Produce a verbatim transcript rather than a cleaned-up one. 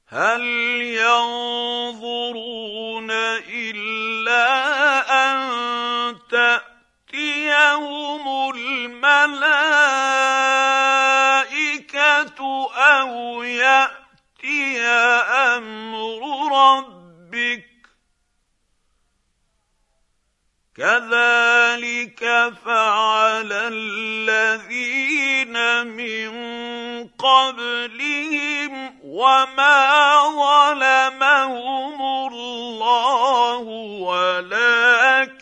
هَلْ يَنظُرُونَ إِلَّا أَن تَأْتِيَهُمُ الْمَلَائِكَةُ أَوْ يَأْتِيَ أَمْرُ رَبِّكَ ۚ كَذَٰلِكَ فَعَلَ الَّذِينَ مِن قَبْلِهِمْ ۚ وَمَا ظَلَمَهُمُ اللَّهُ وَلَٰكِن